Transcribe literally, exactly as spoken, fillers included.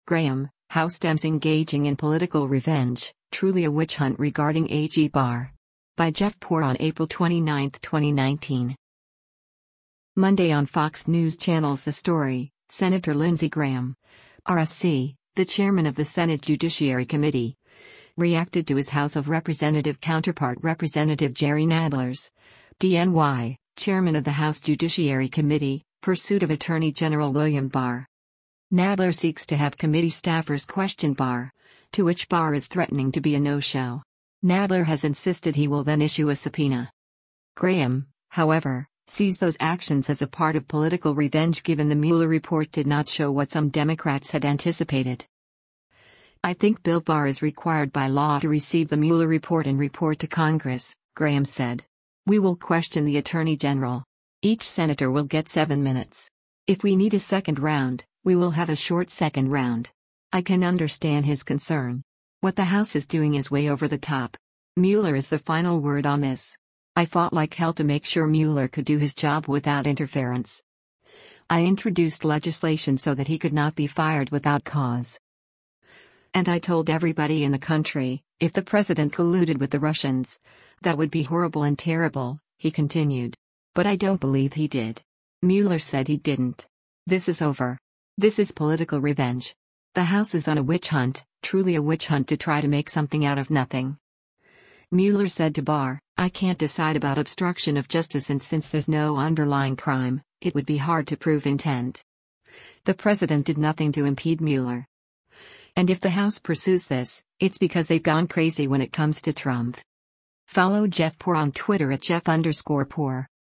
Graham, House Dems engaging in political revenge, truly a witch hunt regarding A G Barr. By Jeff Poor on April twenty-ninth, twenty nineteen. Monday on Fox News Channel's The Story, Senator Lindsey Graham, R S C, the chairman of the Senate Judiciary Committee, reacted to his House of Representatives counterpart Representative Jerry Nadler's, D N Y, chairman of the House Judiciary Committee, pursuit of Attorney General William Barr. Nadler seeks to have committee staffers question Barr, to which Barr is threatening to be a no-show. Nadler has insisted he will then issue a subpoena. Graham, however, sees those actions as a part of political revenge given the Mueller report did not show what some Democrats had anticipated. I think Bill Barr is required by law to receive the Mueller report and report to Congress, Graham said. We will question the Attorney General. Each senator will get seven minutes. If we need a second round, we will have a short second round. I can understand his concern. What the House is doing is way over the top. Mueller is the final word on this. I fought like hell to make sure Mueller could do his job without interference. I introduced legislation so that he could not be fired without cause. And I told everybody in the country, if the president colluded with the Russians, that would be horrible and terrible, he continued. But I don't believe he did. Mueller said he didn't. This is over. This is political revenge. The House is on a witch hunt, truly a witch hunt to try to make something out of nothing. Mueller said to Barr, I can't decide about obstruction of justice, and since there's no underlying crime, it would be hard to prove intent. The president did nothing to impede Mueller. And if the House pursues this, it's because they've gone crazy when it comes to Trump. Follow Jeff Poor on Twitter at Jeff underscore Poor.